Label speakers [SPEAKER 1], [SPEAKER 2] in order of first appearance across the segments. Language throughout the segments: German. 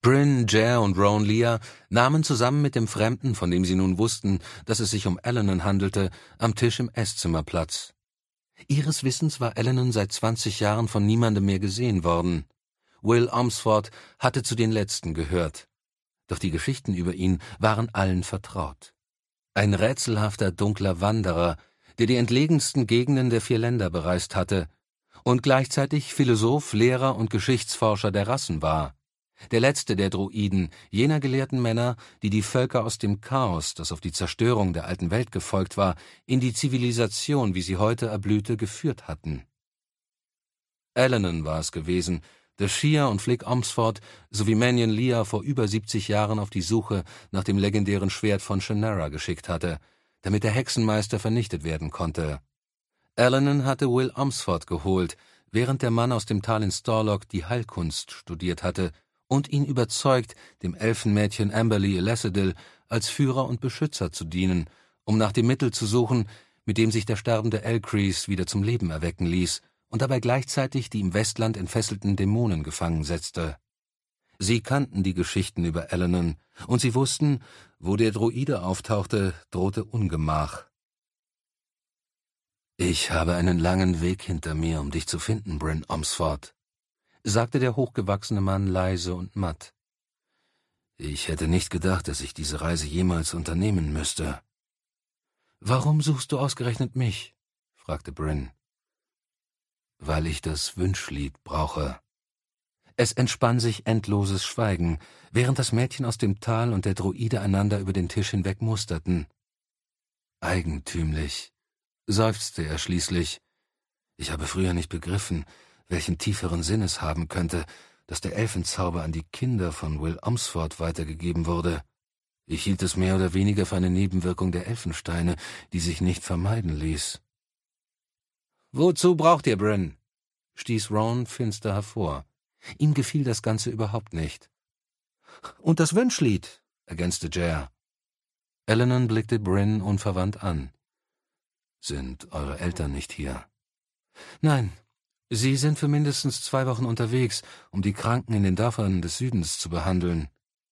[SPEAKER 1] Bryn, Jer und Rowan Lear nahmen zusammen mit dem Fremden, von dem sie nun wussten, dass es sich um Eleanor handelte, am Tisch im Esszimmer Platz. Ihres Wissens war Eleanor seit 20 Jahren von niemandem mehr gesehen worden. Will Omsford hatte zu den Letzten gehört. Doch die Geschichten über ihn waren allen vertraut. Ein rätselhafter, dunkler Wanderer, der die entlegensten Gegenden der 4 Länder bereist hatte und gleichzeitig Philosoph, Lehrer und Geschichtsforscher der Rassen war. Der letzte der Druiden, jener gelehrten Männer, die die Völker aus dem Chaos, das auf die Zerstörung der alten Welt gefolgt war, in die Zivilisation, wie sie heute erblühte, geführt hatten. Eleanor war es gewesen, der Shir und Flick Omsford sowie Mannion Lear vor über 70 Jahren auf die Suche nach dem legendären Schwert von Shannara geschickt hatte, damit der Hexenmeister vernichtet werden konnte. Eleanor hatte Will Omsford geholt, während der Mann aus dem Tal in Storlock die Heilkunst studiert hatte und ihn überzeugt, dem Elfenmädchen Amberly Elecedil als Führer und Beschützer zu dienen, um nach dem Mittel zu suchen, mit dem sich der sterbende Elcrease wieder zum Leben erwecken ließ und dabei gleichzeitig die im Westland entfesselten Dämonen gefangen setzte. Sie kannten die Geschichten über Eleanor, und sie wussten, wo der Druide auftauchte, drohte Ungemach. »Ich habe einen langen Weg hinter mir, um dich zu finden, Bryn Omsford«, sagte der hochgewachsene Mann leise und matt. »Ich hätte nicht gedacht, dass ich diese Reise jemals unternehmen müsste.« »Warum suchst du ausgerechnet mich?« fragte Bryn. »Weil ich das Wünschlied brauche.« Es entspann sich endloses Schweigen, während das Mädchen aus dem Tal und der Druide einander über den Tisch hinweg musterten. »Eigentümlich«, seufzte er schließlich. »Ich habe früher nicht begriffen, welchen tieferen Sinn es haben könnte, dass der Elfenzauber an die Kinder von Will Omsford weitergegeben wurde. Ich hielt es mehr oder weniger für eine Nebenwirkung der Elfensteine, die sich nicht vermeiden ließ.« »Wozu braucht ihr Bryn?« stieß Rowan finster hervor. Ihm gefiel das Ganze überhaupt nicht. »Und das Wünschlied«, ergänzte Jer. Eleanor blickte Bryn unverwandt an. »Sind eure Eltern nicht hier?« »Nein, sie sind für mindestens 2 Wochen unterwegs, um die Kranken in den Dörfern des Südens zu behandeln.«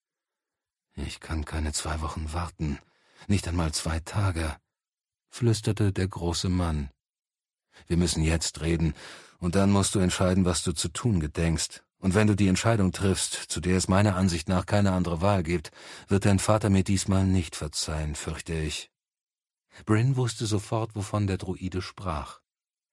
[SPEAKER 1] »Ich kann keine 2 Wochen warten, nicht einmal 2 Tage«, flüsterte der große Mann. »Wir müssen jetzt reden, und dann musst du entscheiden, was du zu tun gedenkst. Und wenn du die Entscheidung triffst, zu der es meiner Ansicht nach keine andere Wahl gibt, wird dein Vater mir diesmal nicht verzeihen, fürchte ich.« Bryn wusste sofort, wovon der Druide sprach.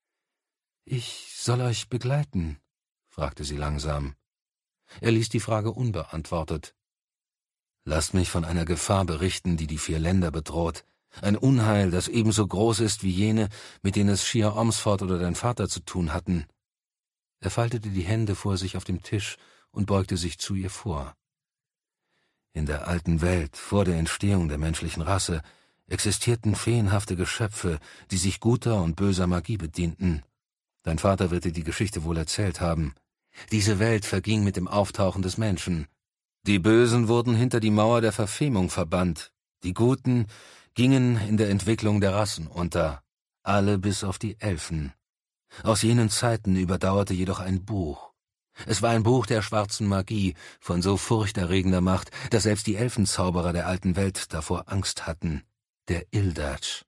[SPEAKER 1] »Ich soll euch begleiten?« fragte sie langsam. Er ließ die Frage unbeantwortet. »Lasst mich von einer Gefahr berichten, die die 4 Länder bedroht. Ein Unheil, das ebenso groß ist wie jene, mit denen es Shir Omsford oder dein Vater zu tun hatten.« Er faltete die Hände vor sich auf dem Tisch und beugte sich zu ihr vor. »In der alten Welt, vor der Entstehung der menschlichen Rasse, existierten feenhafte Geschöpfe, die sich guter und böser Magie bedienten. Dein Vater wird dir die Geschichte wohl erzählt haben. Diese Welt verging mit dem Auftauchen des Menschen. Die Bösen wurden hinter die Mauer der Verfemung verbannt. Die Guten gingen in der Entwicklung der Rassen unter, alle bis auf die Elfen. Aus jenen Zeiten überdauerte jedoch ein Buch. Es war ein Buch der schwarzen Magie, von so furchterregender Macht, dass selbst die Elfenzauberer der alten Welt davor Angst hatten. Der Ildatsch.